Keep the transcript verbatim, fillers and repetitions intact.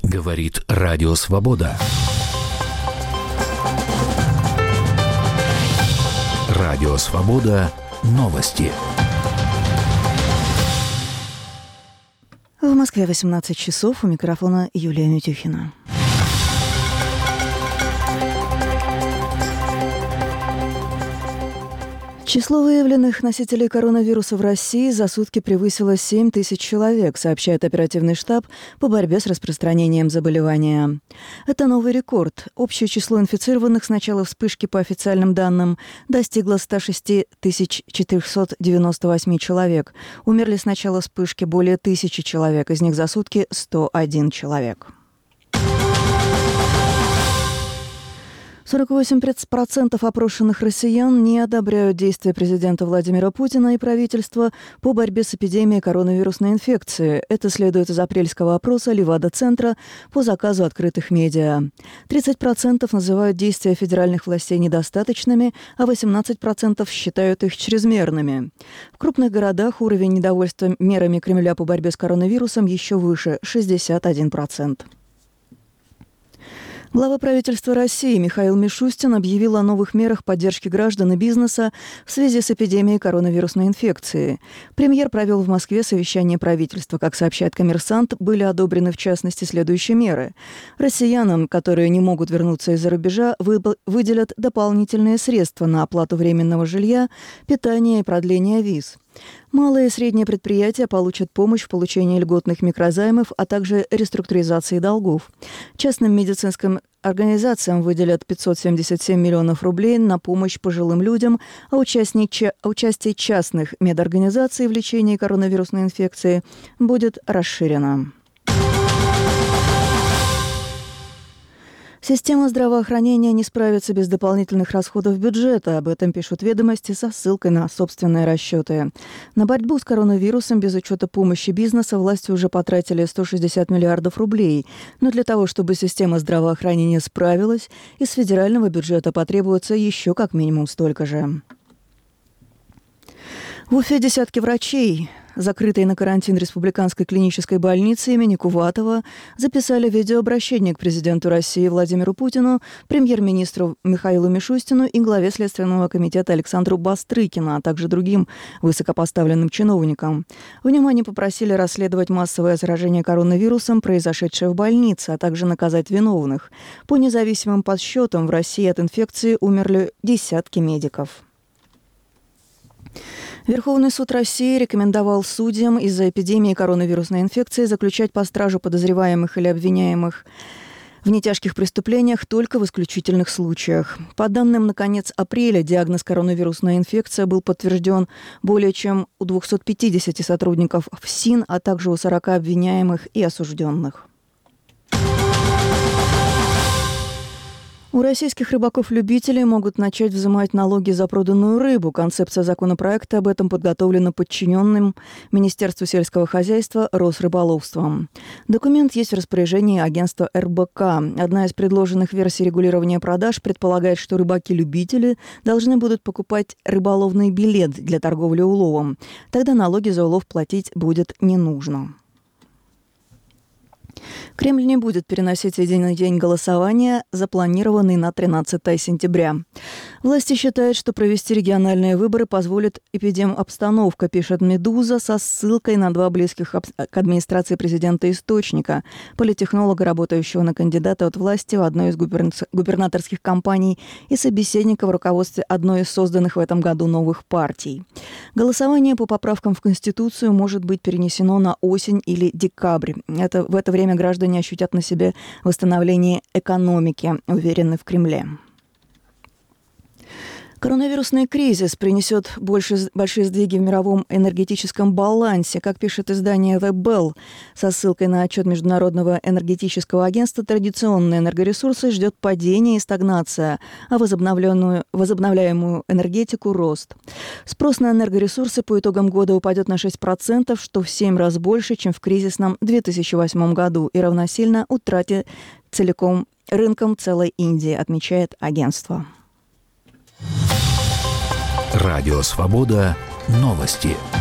Говорит Радио Свобода. Радио Свобода. Новости. В Москве восемнадцать часов. У микрофона Юлия Митюхина. Число выявленных носителей коронавируса в России за сутки превысило семь тысяч человек, сообщает оперативный штаб по борьбе с распространением заболевания. Это новый рекорд. Общее число инфицированных с начала вспышки по официальным данным достигло ста шести тысяч четырехсот девяноста восьми человек. Умерли с начала вспышки более тысячи человек, из них за сутки сто один человек. сорок восемь процентов опрошенных россиян не одобряют действия президента Владимира Путина и правительства по борьбе с эпидемией коронавирусной инфекции. Это следует из апрельского опроса Левада-центра по заказу открытых медиа. тридцать процентов называют действия федеральных властей недостаточными, а восемнадцать процентов считают их чрезмерными. В крупных городах уровень недовольства мерами Кремля по борьбе с коронавирусом еще выше – шестьдесят один процент. Глава правительства России Михаил Мишустин объявил о новых мерах поддержки граждан и бизнеса в связи с эпидемией коронавирусной инфекции. Премьер провел в Москве совещание правительства. Как сообщает «Коммерсант», были одобрены в частности следующие меры. Россиянам, которые не могут вернуться из-за рубежа, выделят дополнительные средства на оплату временного жилья, питания и продления виз. Малые и средние предприятия получат помощь в получении льготных микрозаймов, а также реструктуризации долгов. Частным медицинским организациям выделят пятьсот семьдесят семь миллионов рублей на помощь пожилым людям, а участие, участие частных медорганизаций в лечении коронавирусной инфекции будет расширено. Система здравоохранения не справится без дополнительных расходов бюджета. Об этом пишут «Ведомости» со ссылкой на собственные расчеты. На борьбу с коронавирусом без учета помощи бизнеса власти уже потратили сто шестьдесят миллиардов рублей. Но для того, чтобы система здравоохранения справилась, из федерального бюджета потребуется еще как минимум столько же. В Уфе десятки врачей, закрытой на карантин республиканской клинической больницы имени Куватова, записали видеообращение к президенту России Владимиру Путину, премьер-министру Михаилу Мишустину и главе Следственного комитета Александру Бастрыкину, а также другим высокопоставленным чиновникам. В нем они попросили расследовать массовое заражение коронавирусом, произошедшее в больнице, а также наказать виновных. По независимым подсчетам, в России от инфекции умерли десятки медиков. Верховный суд России рекомендовал судьям из-за эпидемии коронавирусной инфекции заключать под стражу подозреваемых или обвиняемых в нетяжких преступлениях только в исключительных случаях. По данным на конец апреля, диагноз коронавирусная инфекция был подтвержден более чем у двухсот пятидесяти сотрудников ФСИН, а также у сорока обвиняемых и осужденных. У российских рыбаков-любителей могут начать взимать налоги за проданную рыбу. Концепция законопроекта об этом подготовлена подчиненным Министерству сельского хозяйства Росрыболовством. Документ есть в распоряжении агентства эр бэ ка. Одна из предложенных версий регулирования продаж предполагает, что рыбаки-любители должны будут покупать рыболовный билет для торговли уловом. Тогда налоги за улов платить будет не нужно. Кремль не будет переносить единый день голосования, запланированный на тринадцатое сентября. Власти считают, что провести региональные выборы позволит эпидемобстановка, пишет «Медуза» со ссылкой на два близких к администрации президента источника, политтехнолога, работающего на кандидата от власти в одной из губернаторских кампаний и собеседника в руководстве одной из созданных в этом году новых партий. Голосование по поправкам в Конституцию может быть перенесено на осень или декабрь. Это, в это время граждане ощутят на себе восстановление экономики, уверены в Кремле. Коронавирусный кризис принесет больше, большие сдвиги в мировом энергетическом балансе. Как пишет издание The Bell со ссылкой на отчет Международного энергетического агентства, традиционные энергоресурсы ждет падение и стагнация, а возобновленную, возобновляемую энергетику – рост. Спрос на энергоресурсы по итогам года упадет на шесть процентов, что в семь раз больше, чем в кризисном две тысячи восьмом году, и равносильно утрате целиком рынком целой Индии, отмечает агентство. Радио Свобода. Новости.